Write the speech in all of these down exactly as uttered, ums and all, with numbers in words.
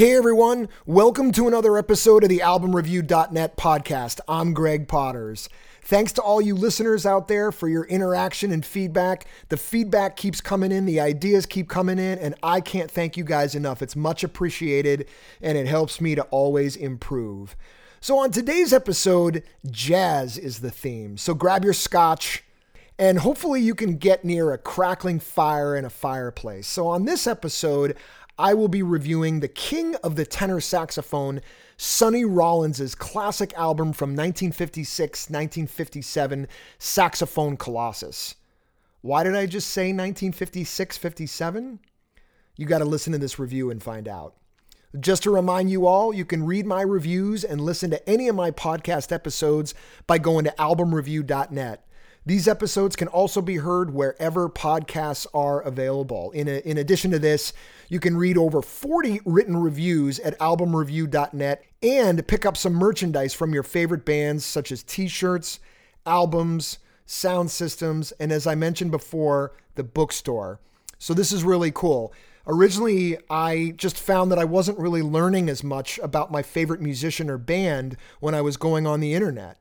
Hey everyone, welcome to another episode of the album review dot net podcast. I'm Greg Potters. Thanks to all you listeners out there for your interaction and feedback. The feedback keeps coming in, the ideas keep coming in, and I can't thank you guys enough. It's much appreciated, and it helps me to always improve. So on today's episode, jazz is the theme. So grab your scotch, and hopefully you can get near a crackling fire in a fireplace. So on this episode, I will be reviewing the king of the tenor saxophone, Sonny Rollins' classic album from nineteen fifty-six nineteen fifty-seven, Saxophone Colossus. Why did I just say nineteen fifty-six fifty-seven? You got to listen to this review and find out. Just to remind you all, you can read my reviews and listen to any of my podcast episodes by going to album review dot net. These episodes can also be heard wherever podcasts are available. In, a, in addition to this, you can read over forty written reviews at album review dot net and pick up some merchandise from your favorite bands such as t-shirts, albums, sound systems, and as I mentioned before, the bookstore. So this is really cool. Originally, I just found that I wasn't really learning as much about my favorite musician or band when I was going on the internet.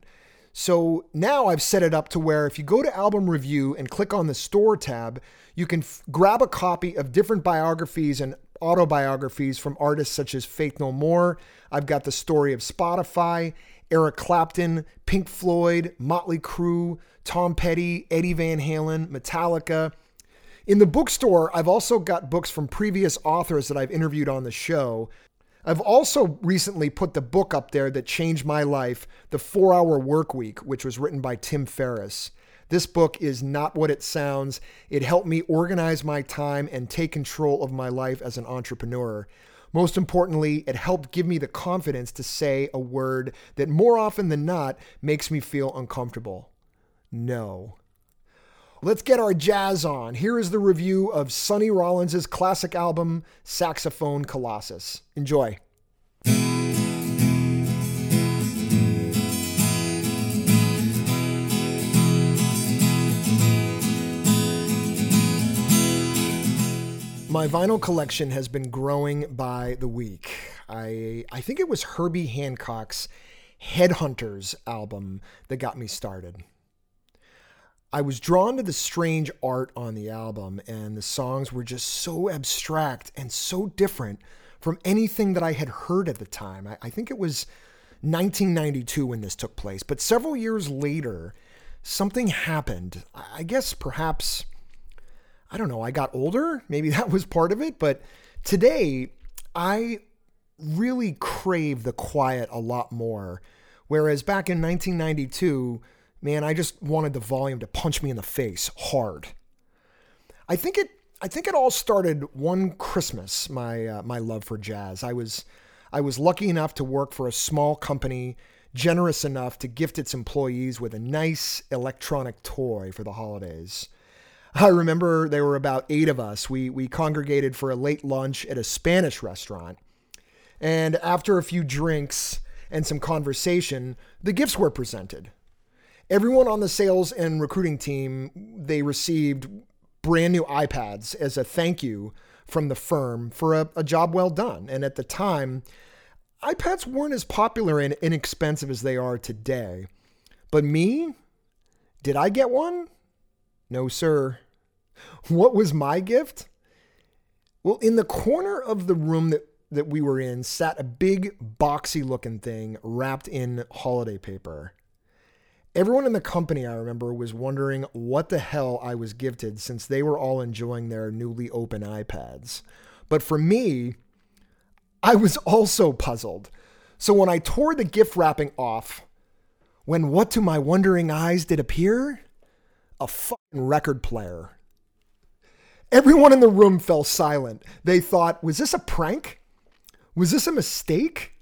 So now I've set it up to where if you go to Album Review and click on the store tab, you can f- grab a copy of different biographies and autobiographies from artists such as Faith No More. I've got the story of Spotify, Eric Clapton, Pink Floyd, Motley Crue, Tom Petty, Eddie Van Halen, Metallica. In the bookstore, I've also got books from previous authors that I've interviewed on the show. I've also recently put the book up there that changed my life, The four-Hour Work Week, which was written by Tim Ferriss. This book is not what it sounds. It helped me organize my time and take control of my life as an entrepreneur. Most importantly, it helped give me the confidence to say a word that more often than not makes me feel uncomfortable. No. Let's get our jazz on. Here is the review of Sonny Rollins' classic album, Saxophone Colossus. Enjoy. My vinyl collection has been growing by the week. I I think it was Herbie Hancock's Headhunters album that got me started. I was drawn to the strange art on the album, and the songs were just so abstract and so different from anything that I had heard at the time. I, I think it was nineteen ninety-two when this took place, but several years later, something happened. I guess perhaps, I don't know, I got older. Maybe that was part of it, but today I really crave the quiet a lot more, whereas back in nineteen ninety-two, man, I just wanted the volume to punch me in the face hard. I think it I think it all started one Christmas, my uh, my love for jazz. I was I was lucky enough to work for a small company, generous enough to gift its employees with a nice electronic toy for the holidays. I remember there were about eight of us. We we congregated for a late lunch at a Spanish restaurant. And after a few drinks and some conversation, the gifts were presented. Everyone on the sales and recruiting team, they received brand new iPads as a thank you from the firm for a, a job well done. And at the time, iPads weren't as popular and inexpensive as they are today. But me? Did I get one? No, sir. What was my gift? Well, in the corner of the room that, that we were in sat a big boxy looking thing wrapped in holiday paper. Everyone in the company, I remember, was wondering what the hell I was gifted since they were all enjoying their newly open iPads. But for me, I was also puzzled. So when I tore the gift wrapping off, when what to my wondering eyes did appear? A fucking record player. Everyone in the room fell silent. They thought, was this a prank? Was this a mistake?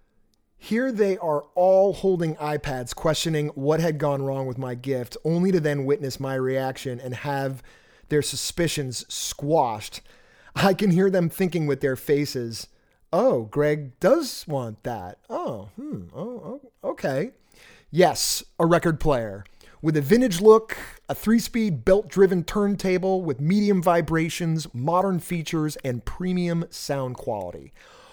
Here they are all holding iPads, questioning what had gone wrong with my gift, only to then witness my reaction and have their suspicions squashed. I can hear them thinking with their faces, oh, Greg does want that. Oh, hmm, oh, okay. Yes, a record player. With a vintage look, a three-speed belt-driven turntable with medium vibrations, modern features, and premium sound quality.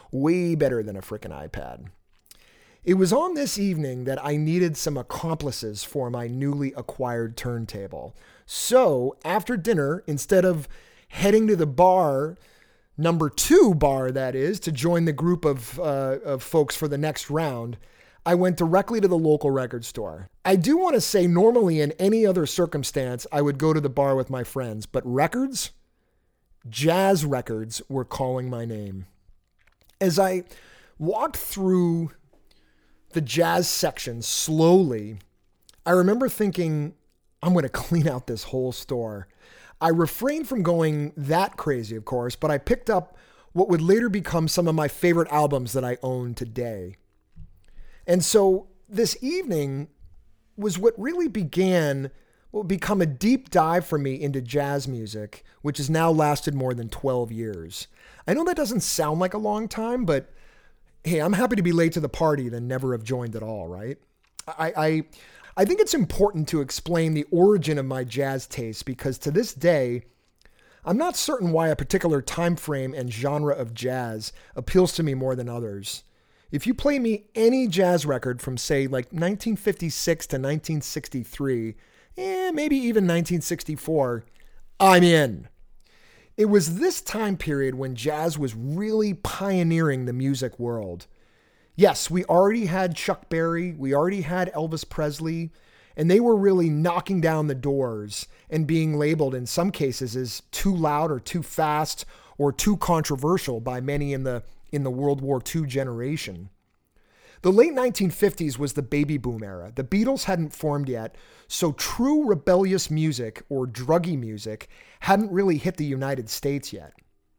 way better than a frickin' iPad. It was on this evening that I needed some accomplices for my newly acquired turntable. So after dinner, instead of heading to the bar, number two bar that is, to join the group of, uh, of folks for the next round, I went directly to the local record store. I do want to say normally in any other circumstance, I would go to the bar with my friends, but records, jazz records were calling my name. As I walked through the jazz section slowly, I remember thinking, I'm going to clean out this whole store. I refrained from going that crazy, of course, but I picked up what would later become some of my favorite albums that I own today. And so this evening was what really began, what would become a deep dive for me into jazz music, which has now lasted more than twelve years. I know that doesn't sound like a long time, but hey, I'm happy to be late to the party than never have joined at all, right? I, I, I think it's important to explain the origin of my jazz taste because to this day, I'm not certain why a particular time frame and genre of jazz appeals to me more than others. If you play me any jazz record from, say, like nineteen fifty-six to nineteen sixty-three, eh, maybe even nineteen sixty-four, I'm in. It was this time period when jazz was really pioneering the music world. Yes, we already had Chuck Berry, we already had Elvis Presley, and they were really knocking down the doors and being labeled in some cases as too loud or too fast or too controversial by many in the in the World War Two generation. The late nineteen fifties was the baby boom era. The Beatles hadn't formed yet, so true rebellious music or druggy music hadn't really hit the United States yet.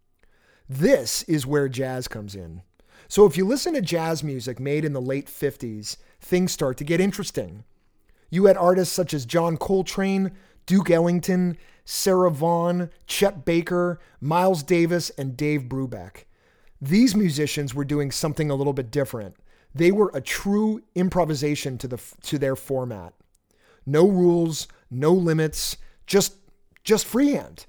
This is where jazz comes in. So if you listen to jazz music made in the late fifties, things start to get interesting. You had artists such as John Coltrane, Duke Ellington, Sarah Vaughan, Chet Baker, Miles Davis, and Dave Brubeck. These musicians were doing something a little bit different. They were a true improvisation to the to their format. No rules, no limits, just just freehand.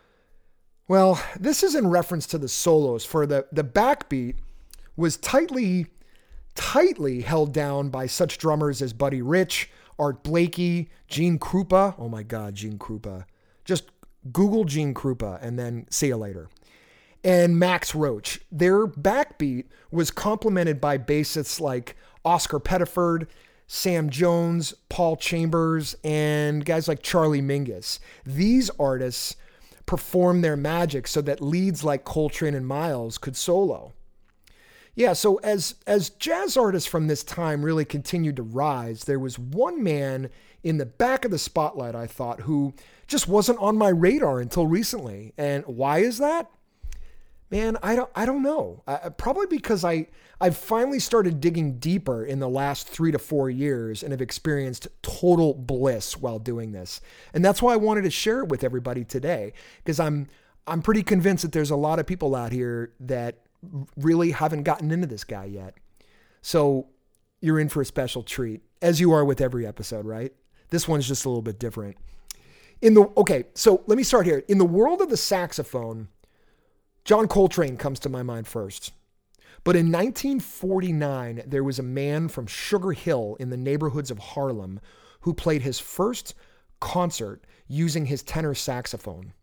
Well, this is in reference to the solos, for the, the backbeat was tightly, tightly held down by such drummers as Buddy Rich, Art Blakey, Gene Krupa. Oh my God, Gene Krupa. Just Google Gene Krupa and then see you later. And Max Roach. Their backbeat was complemented by bassists like Oscar Pettiford, Sam Jones, Paul Chambers, and guys like Charlie Mingus. These artists performed their magic so that leads like Coltrane and Miles could solo. Yeah, so as, as jazz artists from this time really continued to rise, there was one man in the back of the spotlight, I thought, who just wasn't on my radar until recently. And why is that? Man, I don't, I don't know. Uh, probably because I, I've finally started digging deeper in the last three to four years and have experienced total bliss while doing this. And that's why I wanted to share it with everybody today, because I'm, I'm pretty convinced that there's a lot of people out here that really haven't gotten into this guy yet. So you're in for a special treat, as you are with every episode, right? This one's just a little bit different. In the, okay, so let me start here. In the world of the saxophone, John Coltrane comes to my mind first. But in nineteen forty-nine, there was a man from Sugar Hill in the neighborhoods of Harlem who played his first concert using his tenor saxophone.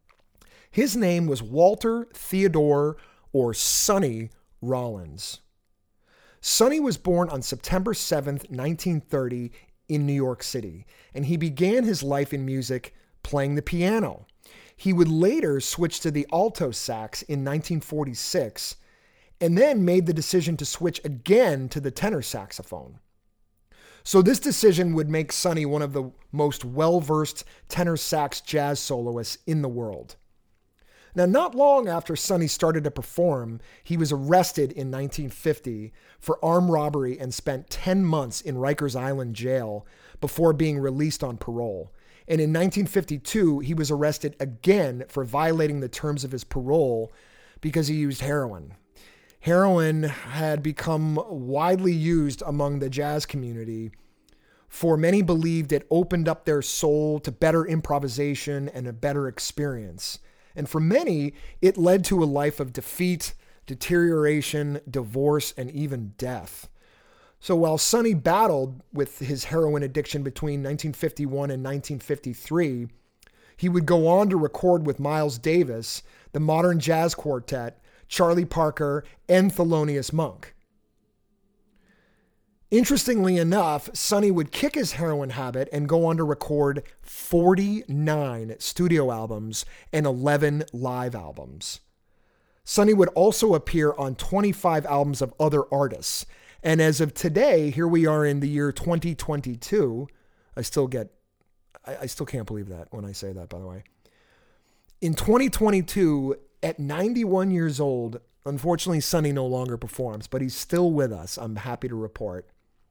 His name was Walter Theodore, or Sonny, Rollins. Sonny was born on September seventh, nineteen thirty in New York City, and he began his life in music playing the piano. He would later switch to the alto sax in nineteen forty-six, and then made the decision to switch again to the tenor saxophone. So this decision would make Sonny one of the most well-versed tenor sax jazz soloists in the world. Now, not long after Sonny started to perform, he was arrested in nineteen fifty for armed robbery and spent ten months in Rikers Island jail before being released on parole. And in nineteen fifty-two, he was arrested again for violating the terms of his parole because he used heroin. Heroin had become widely used among the jazz community, for many believed it opened up their soul to better improvisation and a better experience. And for many, it led to a life of defeat, deterioration, divorce, and even death. So while Sonny battled with his heroin addiction between nineteen fifty-one and nineteen fifty-three, he would go on to record with Miles Davis, the Modern Jazz Quartet, Charlie Parker, and Thelonious Monk. Interestingly enough, Sonny would kick his heroin habit and go on to record forty-nine studio albums and eleven live albums. Sonny would also appear on twenty-five albums of other artists. And as of today, here we are in the year twenty twenty-two. I still get, I, I still can't believe that when I say that, by the way. In twenty twenty-two, at ninety-one years old, unfortunately, Sonny no longer performs, but he's still with us, I'm happy to report.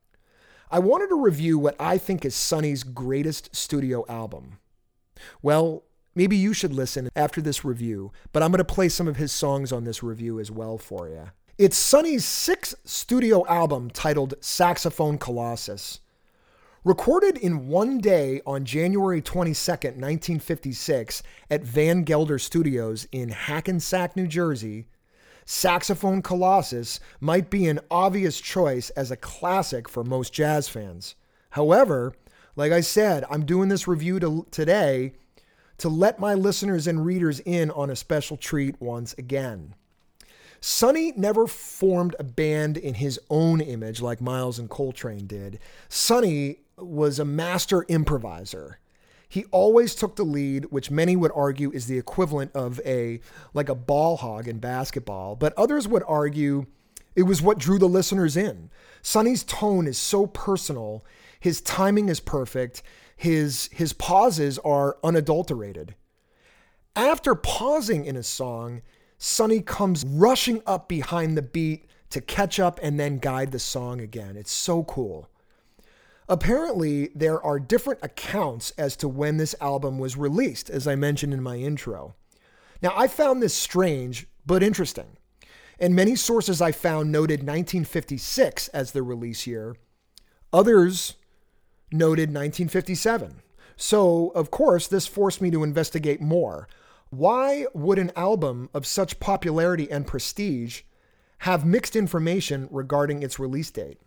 I wanted to review what I think is Sonny's greatest studio album. Well, maybe you should listen after this review, but I'm going to play some of his songs on this review as well for you. It's Sonny's sixth studio album titled Saxophone Colossus. Recorded in one day on January twenty-second, nineteen fifty-six at Van Gelder Studios in Hackensack, New Jersey, Saxophone Colossus might be an obvious choice as a classic for most jazz fans. However, like I said, I'm doing this review to, today to let my listeners and readers in on a special treat once again. Sonny never formed a band in his own image like Miles and Coltrane did. Sonny was a master improviser. He always took the lead, which many would argue is the equivalent of a like a ball hog in basketball, but others would argue it was what drew the listeners in. Sonny's tone is so personal, his timing is perfect, his his pauses are unadulterated. After pausing in a song, Sonny comes rushing up behind the beat to catch up and then guide the song again. It's so cool. Apparently, there are different accounts as to when this album was released, as I mentioned in my intro. Now, I found this strange, but interesting. And many sources I found noted nineteen fifty-six as the release year. Others noted nineteen fifty-seven. So, of course, this forced me to investigate more. Why would an album of such popularity and prestige have mixed information regarding its release date?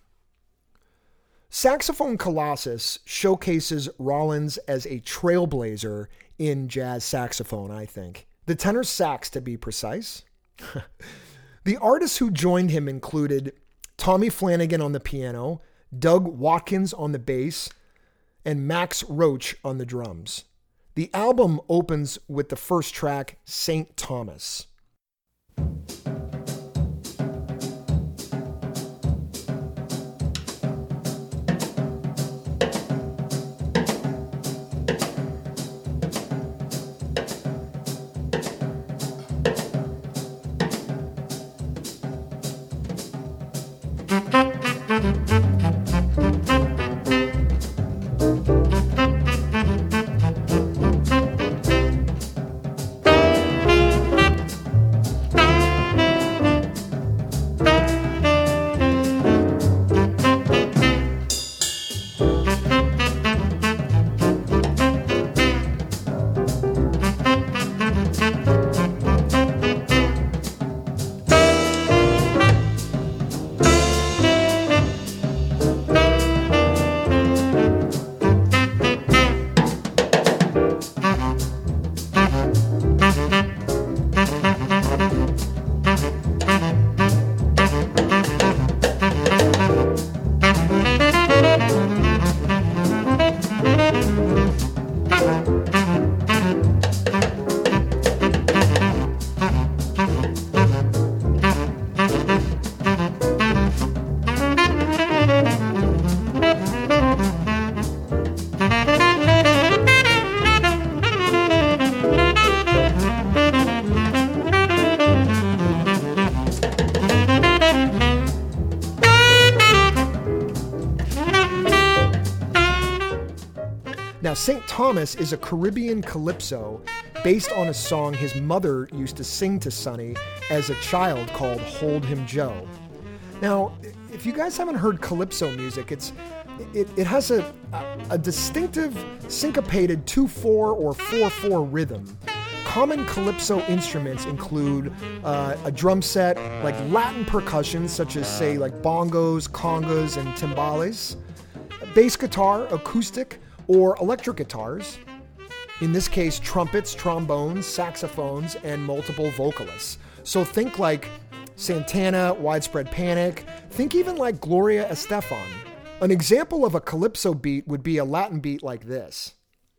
Saxophone Colossus showcases Rollins as a trailblazer in jazz saxophone, I think. The tenor sax, to be precise. The artists who joined him included Tommy Flanagan on the piano, Doug Watkins on the bass, and Max Roach on the drums. The album opens with the first track, Saint Thomas. Now, Saint Thomas is a Caribbean calypso based on a song his mother used to sing to Sonny as a child called Hold Him Joe. Now, if you guys haven't heard calypso music, it's it, it has a, a, a distinctive syncopated two four or four four rhythm, common calypso instruments include uh, a drum set, like Latin percussion, such as, say, like bongos, congas, and timbales, a bass guitar, acoustic, or electric guitars, in this case, trumpets, trombones, saxophones, and multiple vocalists. So think like Santana, Widespread Panic, think even like Gloria Estefan. An example of a calypso beat would be a Latin beat like this.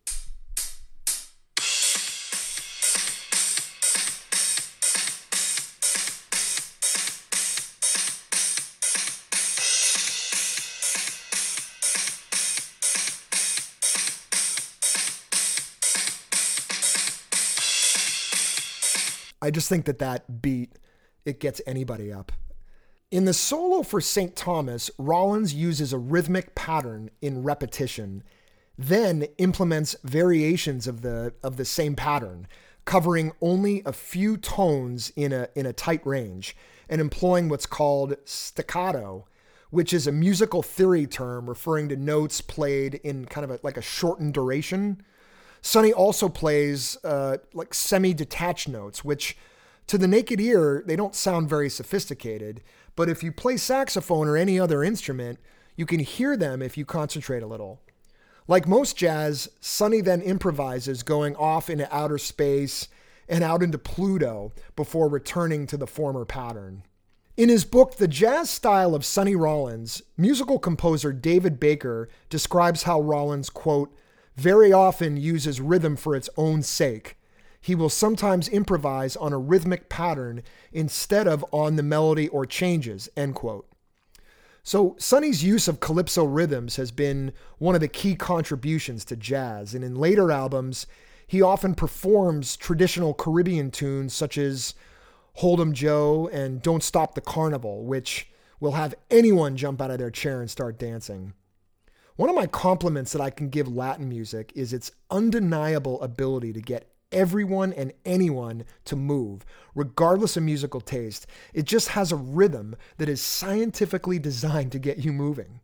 I just think that that beat, it gets anybody up. In the solo for Saint Thomas, Rollins uses a rhythmic pattern in repetition, then implements variations of the of the same pattern, covering only a few tones in a in a tight range, and employing what's called staccato, which is a musical theory term referring to notes played in kind of a, like a shortened duration. Sonny also plays uh, like semi-detached notes, which to the naked ear, they don't sound very sophisticated, but if you play saxophone or any other instrument, you can hear them if you concentrate a little. Like most jazz, Sonny then improvises, going off into outer space and out into Pluto before returning to the former pattern. In his book, The Jazz Style of Sonny Rollins, musical composer David Baker describes how Rollins, quote, very often uses rhythm for its own sake. He will sometimes improvise on a rhythmic pattern instead of on the melody or changes, end quote. So Sonny's use of calypso rhythms has been one of the key contributions to jazz, and in later albums, he often performs traditional Caribbean tunes such as Hold 'em Joe and Don't Stop the Carnival, which will have anyone jump out of their chair and start dancing. One of my compliments that I can give Latin music is its undeniable ability to get everyone and anyone to move, regardless of musical taste. It just has a rhythm that is scientifically designed to get you moving.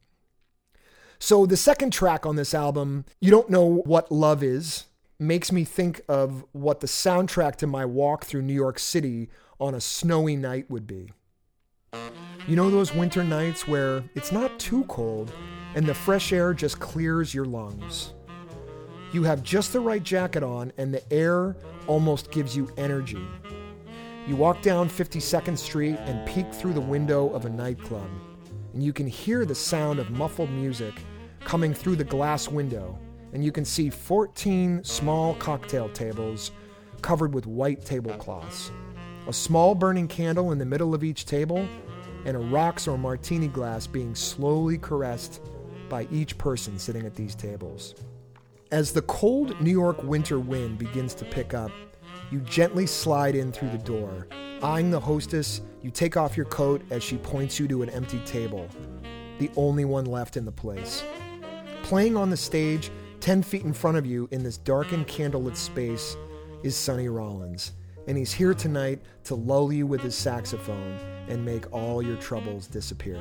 So the second track on this album, You Don't Know What Love Is, makes me think of what the soundtrack to my walk through New York City on a snowy night would be. You know those winter nights where it's not too cold and the fresh air just clears your lungs. You have just the right jacket on and the air almost gives you energy. You walk down fifty-second Street and peek through the window of a nightclub, and you can hear the sound of muffled music coming through the glass window, and you can see fourteen small cocktail tables covered with white tablecloths, a small burning candle in the middle of each table, and a rocks or martini glass being slowly caressed by each person sitting at these tables. As the cold New York winter wind begins to pick up, you gently slide in through the door. Eyeing the hostess, you take off your coat as she points you to an empty table, the only one left in the place. Playing on the stage, ten feet in front of you in this darkened candlelit space, is Sonny Rollins, and he's here tonight to lull you with his saxophone and make all your troubles disappear.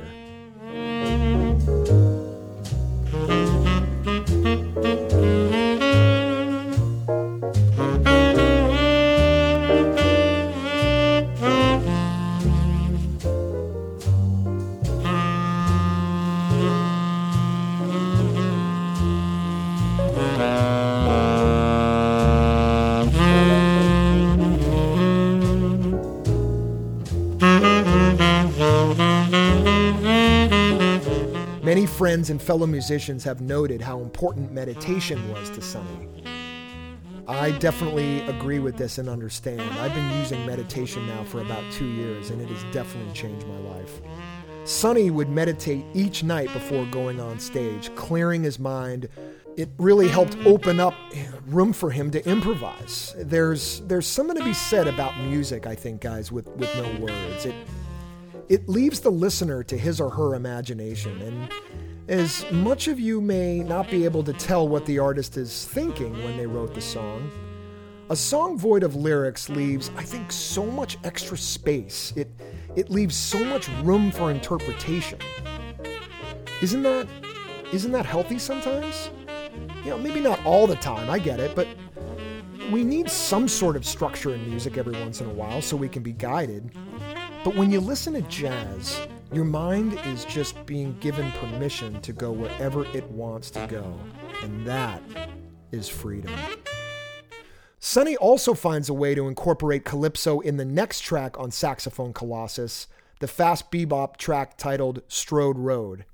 Many friends and fellow musicians have noted how important meditation was to Sonny. I definitely agree with this and understand. I've been using meditation now for about two years, and it has definitely changed my life. Sonny would meditate each night before going on stage, clearing his mind. It really helped open up room for him to improvise. There's there's something to be said about music, I think, guys, with, with no words. It It leaves the listener to his or her imagination, and as much of you may not be able to tell what the artist is thinking when they wrote the song, a song void of lyrics leaves, I think, so much extra space. It it leaves so much room for interpretation. Isn't that isn't that healthy sometimes? You know, maybe not all the time, I get it, but We need some sort of structure in music every once in a while so we can be guided. But when you listen to jazz, your mind is just being given permission to go wherever it wants to go. And that is freedom. Sonny also finds a way to incorporate calypso in the next track on Saxophone Colossus, the fast bebop track titled Strode Road.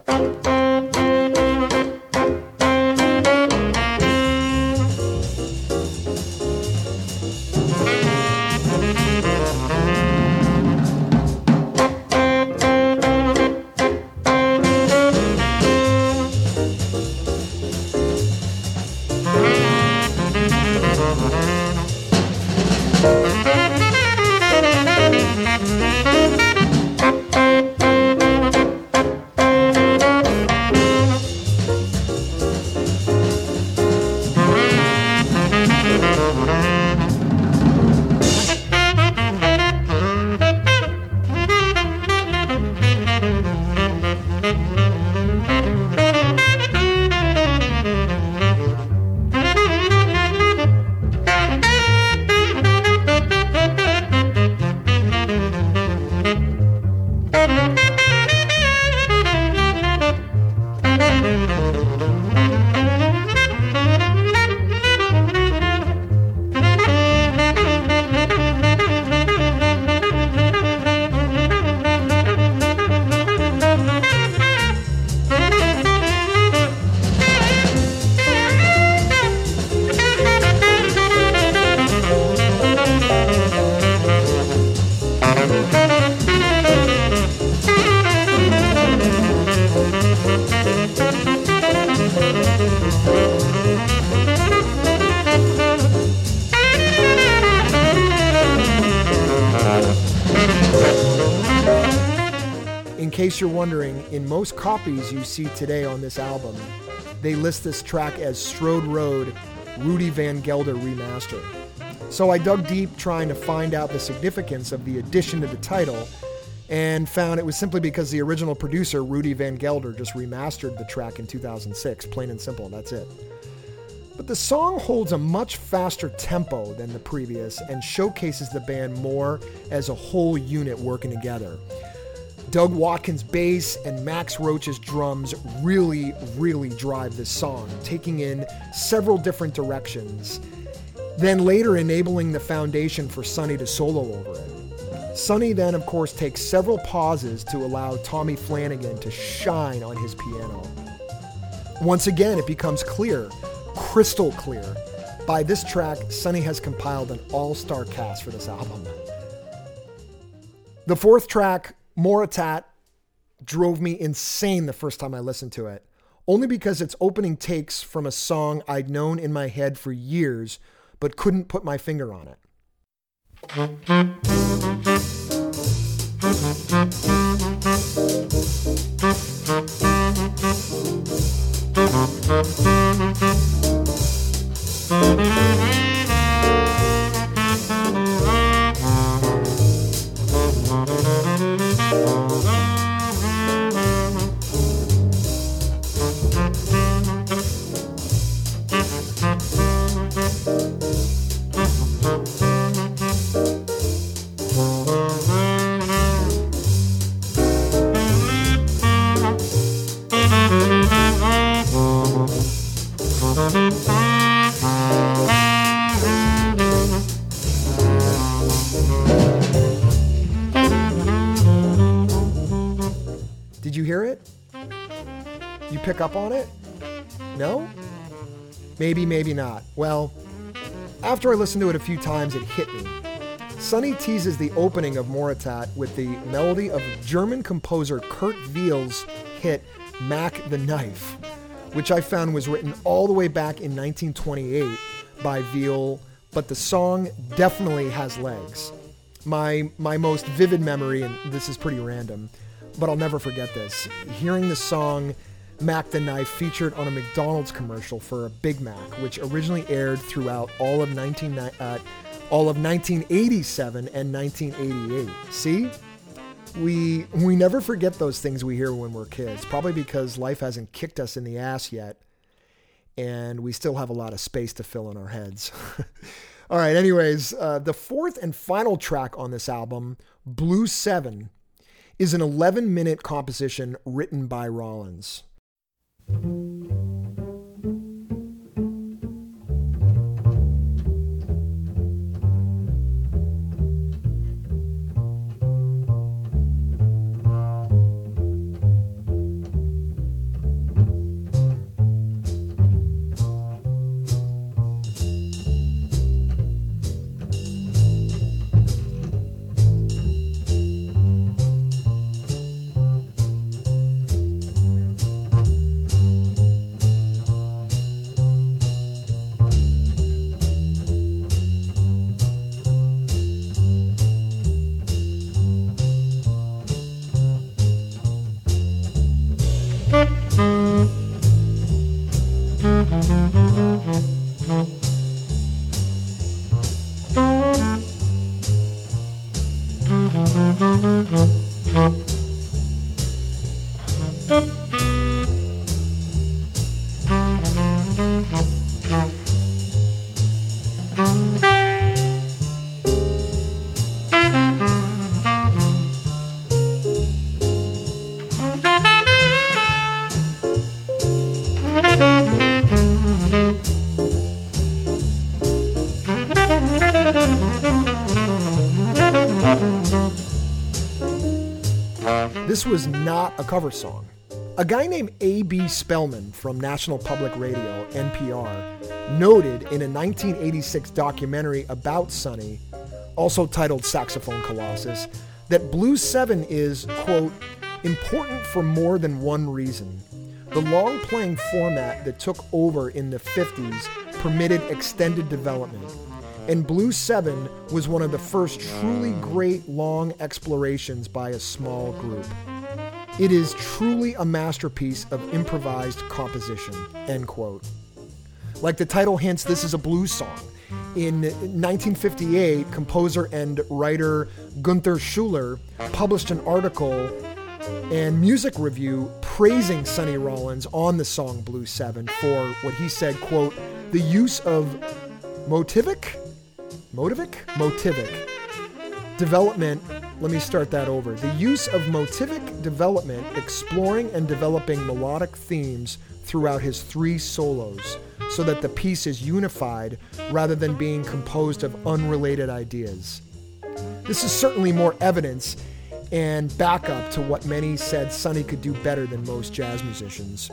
In case you're wondering, in most copies you see today on this album, they list this track as Strode Road, Rudy Van Gelder Remaster. So I dug deep trying to find out the significance of the addition to the title and found it was simply because the original producer, Rudy Van Gelder, just remastered the track in two thousand six, plain and simple, that's it. But the song holds a much faster tempo than the previous and showcases the band more as a whole unit working together. Doug Watkins' bass and Max Roach's drums really, really drive this song, taking in several different directions, then later enabling the foundation for Sonny to solo over it. Sonny then, of course, takes several pauses to allow Tommy Flanagan to shine on his piano. Once again, it becomes clear, crystal clear. By this track, Sonny has compiled an all-star cast for this album. The fourth track, Moritat, drove me insane the first time I listened to it, only because its opening takes from a song I'd known in my head for years, but couldn't put my finger on it. Did you hear it? You pick up on it? No? Maybe, maybe not. Well, after I listened to it a few times, it hit me. Sonny teases the opening of Moritat with the melody of German composer Kurt Weill's hit Mac the Knife, which I found was written all the way back in nineteen twenty-eight by Weill, but the song definitely has legs. My, my most vivid memory, and this is pretty random, but I'll never forget this, hearing the song Mac the Knife featured on a McDonald's commercial for a Big Mac, which originally aired throughout all of nineteen, uh, all of nineteen eighty-seven and nineteen eighty-eight. See? We, we never forget those things we hear when we're kids, probably because life hasn't kicked us in the ass yet. and we still have a lot of space to fill in our heads. All right, anyways, uh, the fourth and final track on this album, Blue seven, is an eleven-minute composition written by Rollins. This was not a cover song. A guy named A B Spellman from National Public Radio, N P R, noted in a nineteen eighty-six documentary about Sonny, also titled Saxophone Colossus, that Blue seven is, quote, important for more than one reason. The long-playing format that took over in the fifties permitted extended development, and Blue seven was one of the first truly great long explorations by a small group. It is truly a masterpiece of improvised composition, end quote. Like the title hints, this is a blues song. In nineteen fifty-eight, composer and writer Gunther Schuller published an article and music review praising Sonny Rollins on the song Blue seven for what he said, quote, the use of motivic, motivic, motivic development. Let me start that over. The use of motivic development, exploring and developing melodic themes throughout his three solos, so that the piece is unified rather than being composed of unrelated ideas. This is certainly more evidence and backup to what many said Sonny could do better than most jazz musicians.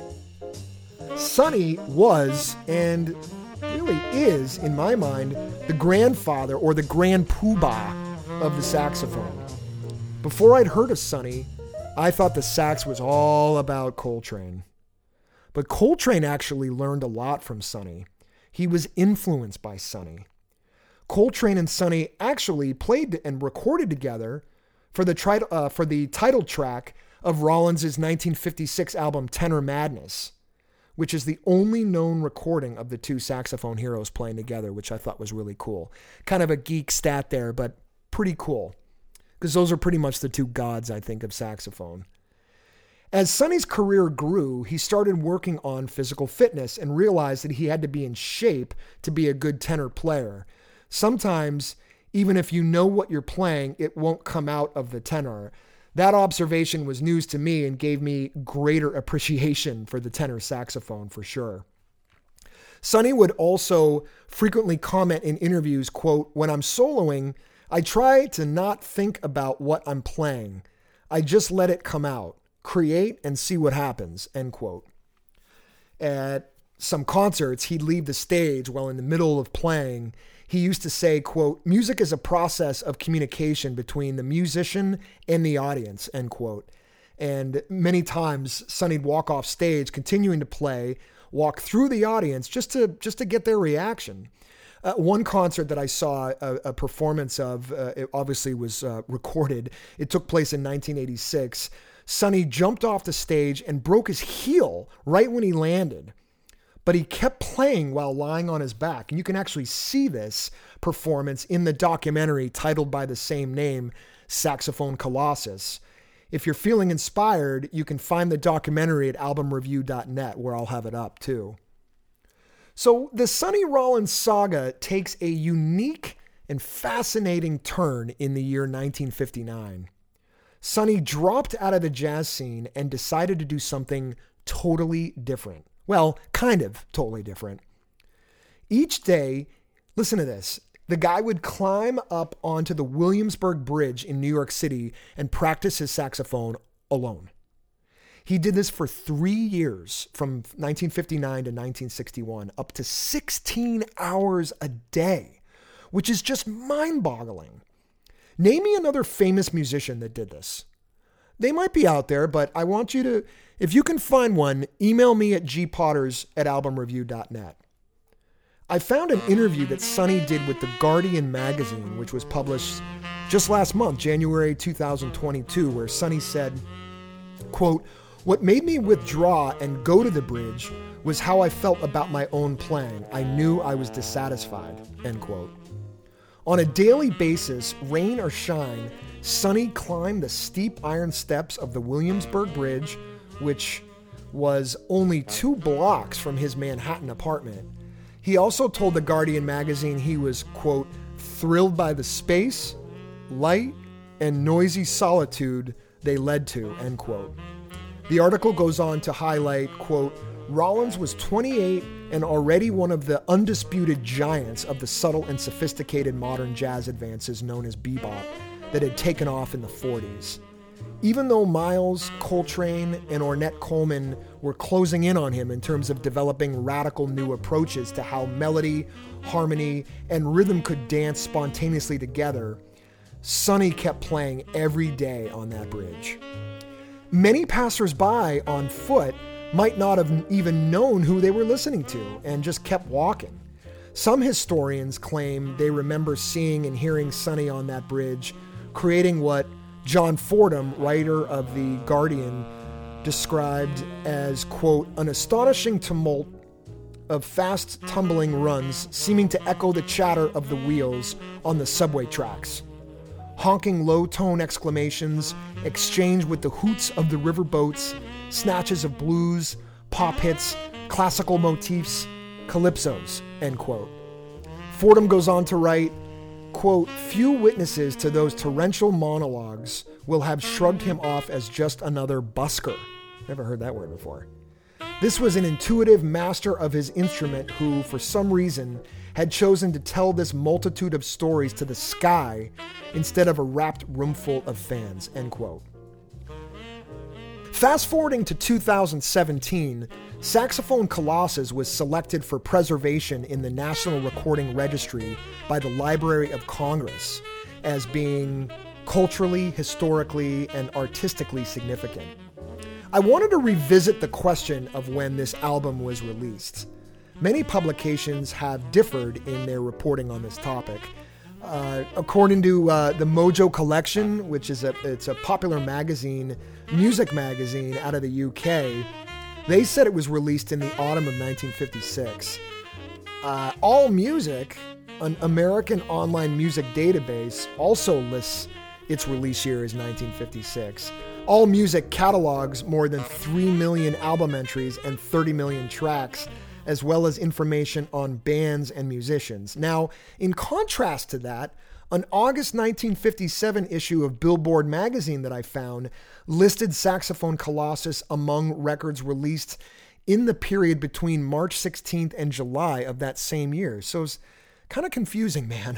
Sonny was, and really is, in my mind, the grandfather or the grand poobah of the saxophone. Before I'd heard of Sonny, I thought the sax was all about Coltrane. But Coltrane actually learned a lot from Sonny. He was influenced by Sonny. Coltrane and Sonny actually played and recorded together for the, tri- uh, for the title track of Rollins' nineteen fifty-six album Tenor Madness, which is the only known recording of the two saxophone heroes playing together, which I thought was really cool. Kind of a geek stat there, but pretty cool, because those are pretty much the two gods, I think, of saxophone. As Sonny's career grew, he started working on physical fitness and realized that he had to be in shape to be a good tenor player. Sometimes, even if you know what you're playing, it won't come out of the tenor. That observation was news to me and gave me greater appreciation for the tenor saxophone, for sure. Sonny would also frequently comment in interviews, quote, when I'm soloing, I try to not think about what I'm playing. I just let it come out, create, and see what happens, end quote. At some concerts, he'd leave the stage while in the middle of playing. He used to say, quote, music is a process of communication between the musician and the audience, end quote. And many times, Sonny'd walk off stage, continuing to play, walk through the audience just to just to get their reaction. Uh, one concert that I saw a, a performance of, uh, it obviously was uh, recorded. It took place in nineteen eighty-six. Sonny jumped off the stage and broke his heel right when he landed. But he kept playing while lying on his back. And you can actually see this performance in the documentary titled by the same name, Saxophone Colossus. If you're feeling inspired, you can find the documentary at album review dot net, where I'll have it up too. So the Sonny Rollins saga takes a unique and fascinating turn in the year nineteen fifty-nine. Sonny dropped out of the jazz scene and decided to do something totally different. Well, kind of totally different. Each day, listen to this, the guy would climb up onto the Williamsburg Bridge in New York City and practice his saxophone alone. He did this for three years, from nineteen fifty-nine to nineteen sixty-one, up to sixteen hours a day, which is just mind-boggling. Name me another famous musician that did this. They might be out there, but I want you to, if you can find one, email me at g potters at album review dot net. I found an interview that Sonny did with The Guardian magazine, which was published just last month, January two thousand twenty-two, where Sonny said, quote, "What made me withdraw and go to the bridge was how I felt about my own playing. I knew I was dissatisfied," end quote. On a daily basis, rain or shine, Sonny climbed the steep iron steps of the Williamsburg Bridge, which was only two blocks from his Manhattan apartment. He also told The Guardian magazine he was, quote, "thrilled by the space, light, and noisy solitude they led to," end quote. The article goes on to highlight, quote, "Rollins was twenty-eight and already one of the undisputed giants of the subtle and sophisticated modern jazz advances known as bebop that had taken off in the forties. Even though Miles, Coltrane, and Ornette Coleman were closing in on him in terms of developing radical new approaches to how melody, harmony, and rhythm could dance spontaneously together, Sonny kept playing every day on that bridge. Many passersby on foot might not have even known who they were listening to and just kept walking. Some historians claim they remember seeing and hearing Sonny on that bridge, creating what John Fordham, writer of The Guardian, described as, quote, "an astonishing tumult of fast tumbling runs seeming to echo the chatter of the wheels on the subway tracks. Honking low-tone exclamations exchanged with the hoots of the river boats, snatches of blues, pop hits, classical motifs, calypsos," end quote. Fordham goes on to write, quote, "few witnesses to those torrential monologues will have shrugged him off as just another busker." Never heard that word before. This was an intuitive master of his instrument who, for some reason, had chosen to tell this multitude of stories to the sky instead of a rapt roomful of fans, end quote. Fast forwarding to two thousand seventeen, Saxophone Colossus was selected for preservation in the National Recording Registry by the Library of Congress as being culturally, historically, and artistically significant. I wanted to revisit the question of when this album was released. Many publications have differed in their reporting on this topic. Uh, according to uh, the Mojo Collection, which is a it's a popular magazine, music magazine out of the U K, they said it was released in the autumn of nineteen fifty-six. Uh, AllMusic, an American online music database, also lists its release year as nineteen fifty-six. AllMusic catalogs more than three million album entries and thirty million tracks, as well as information on bands and musicians. Now, in contrast to that, an August nineteen fifty-seven issue of Billboard magazine that I found listed Saxophone Colossus among records released in the period between March sixteenth and July of that same year. So it's kind of confusing, man.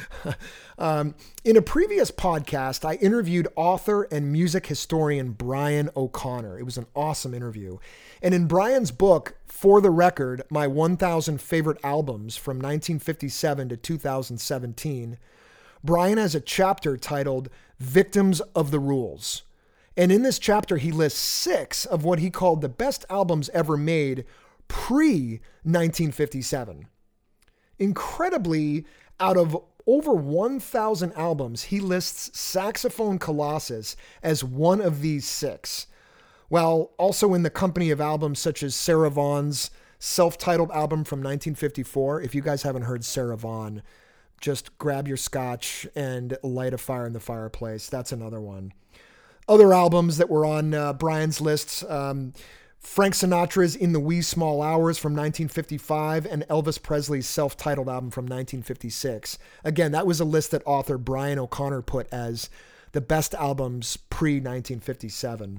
um, in a previous podcast, I interviewed author and music historian Brian O'Connor. It was an awesome interview. And in Brian's book, For the Record, My one thousand Favorite Albums from nineteen fifty-seven to two thousand seventeen, Brian has a chapter titled Victims of the Rules. And in this chapter, he lists six of what he called the best albums ever made pre nineteen fifty-seven. Incredibly, out of over one thousand albums, he lists Saxophone Colossus as one of these six, while also in the company of albums such as Sarah Vaughan's self-titled album from nineteen fifty-four. If you guys haven't heard Sarah Vaughan, just grab your scotch and light a fire in the fireplace. That's another one. Other albums that were on uh, Brian's lists, um, Frank Sinatra's In the Wee Small Hours from nineteen fifty-five, and Elvis Presley's self-titled album from nineteen fifty-six. Again, that was a list that author Brian O'Connor put as the best albums pre-nineteen fifty-seven.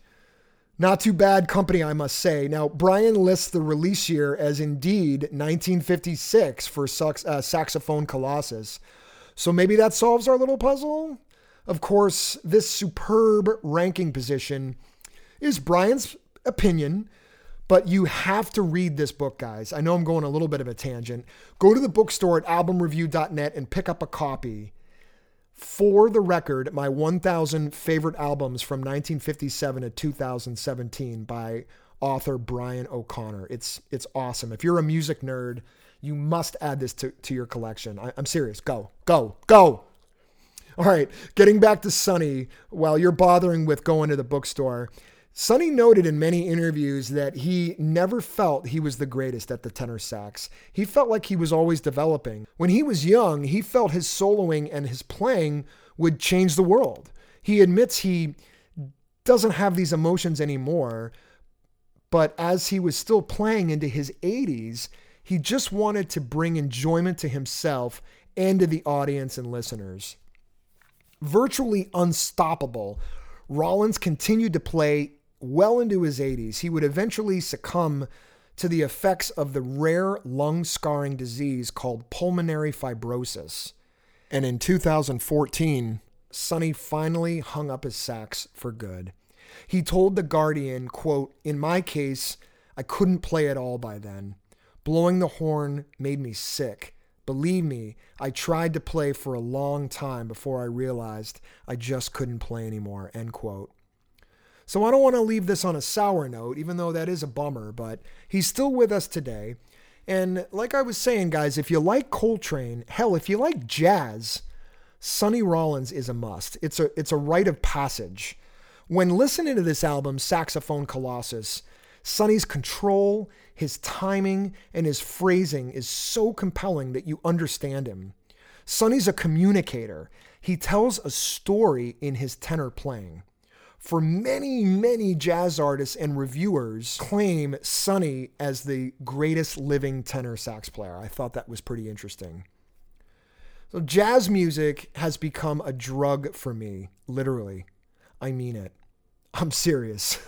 Not too bad company, I must say. Now, Brian lists the release year as indeed nineteen fifty-six for sax- uh, Saxophone Colossus. So maybe that solves our little puzzle? Of course, this superb ranking position is Brian's opinion, but you have to read this book, guys. I know I'm going a little bit of a tangent. Go to the bookstore at album review dot net and pick up a copy. For the record, my one thousand favorite albums from nineteen fifty-seven to two thousand seventeen by author Brian O'Connor. It's it's awesome. If you're a music nerd, you must add this to, to your collection. I, I'm serious. Go, go, go. All right, getting back to Sonny, while you're bothering with going to the bookstore, Sonny noted in many interviews that he never felt he was the greatest at the tenor sax. He felt like he was always developing. When he was young, he felt his soloing and his playing would change the world. He admits he doesn't have these emotions anymore, but as he was still playing into his eighties, he just wanted to bring enjoyment to himself and to the audience and listeners. Virtually unstoppable, Rollins continued to play well into his eighties. He would eventually succumb to the effects of the rare lung scarring disease called pulmonary fibrosis. And in two thousand fourteen, Sonny finally hung up his sax for good. He told The Guardian, quote, "In my case, I couldn't play at all by then. Blowing the horn made me sick. Believe me, I tried to play for a long time before I realized I just couldn't play anymore," end quote. So I don't want to leave this on a sour note, even though that is a bummer, but he's still with us today. And like I was saying, guys, if you like Coltrane, hell, if you like jazz, Sonny Rollins is a must. It's a, it's a rite of passage. When listening to this album, Saxophone Colossus, Sonny's control, his timing, and his phrasing is so compelling that you understand him. Sonny's a communicator. He tells a story in his tenor playing. For many, many jazz artists and reviewers claim Sonny as the greatest living tenor sax player. I thought that was pretty interesting. So jazz music has become a drug for me, literally. I mean it. I'm serious.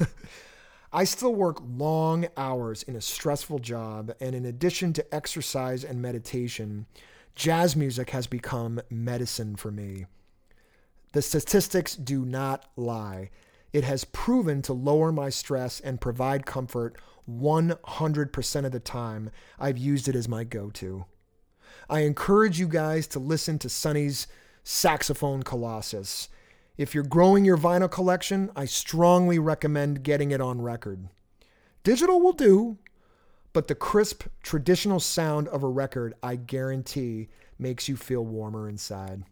I still work long hours in a stressful job, and in addition to exercise and meditation, jazz music has become medicine for me. The statistics do not lie. It has proven to lower my stress and provide comfort one hundred percent of the time. I've used it as my go-to. I encourage you guys to listen to Sonny's Saxophone Colossus. If you're growing your vinyl collection, I strongly recommend getting it on record. Digital will do, but the crisp, traditional sound of a record, I guarantee, makes you feel warmer inside.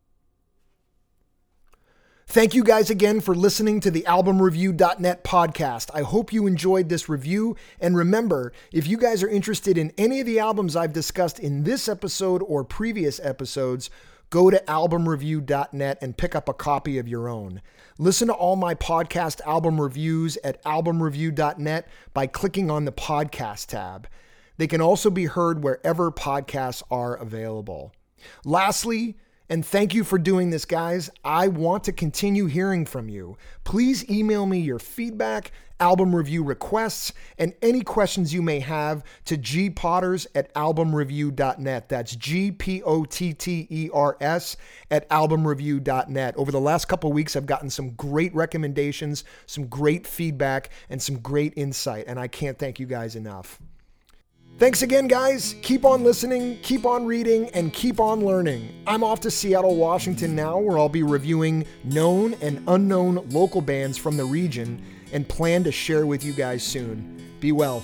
Thank you guys again for listening to the album review dot net podcast. I hope you enjoyed this review. And remember, if you guys are interested in any of the albums I've discussed in this episode or previous episodes, go to album review dot net and pick up a copy of your own. Listen to all my podcast album reviews at album review dot net by clicking on the podcast tab. They can also be heard wherever podcasts are available. Lastly, and thank you for doing this, guys, I want to continue hearing from you. Please email me your feedback, album review requests, and any questions you may have to gpotters at album review dot net. That's G P O T T E R S at album review dot net. Over the last couple of weeks, I've gotten some great recommendations, some great feedback, and some great insight, and I can't thank you guys enough. Thanks again, guys. Keep on listening, keep on reading, and keep on learning. I'm off to Seattle, Washington now, where I'll be reviewing known and unknown local bands from the region and plan to share with you guys soon. Be well.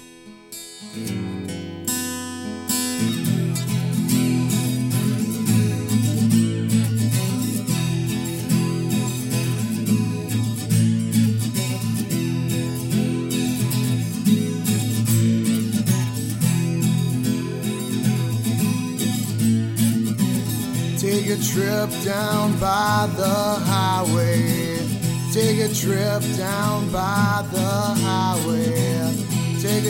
Take a trip down by the highway. Take a trip down by the highway.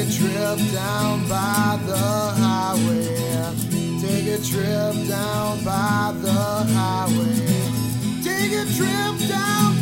a trip down by the highway. Take a trip down by the highway. Take a trip down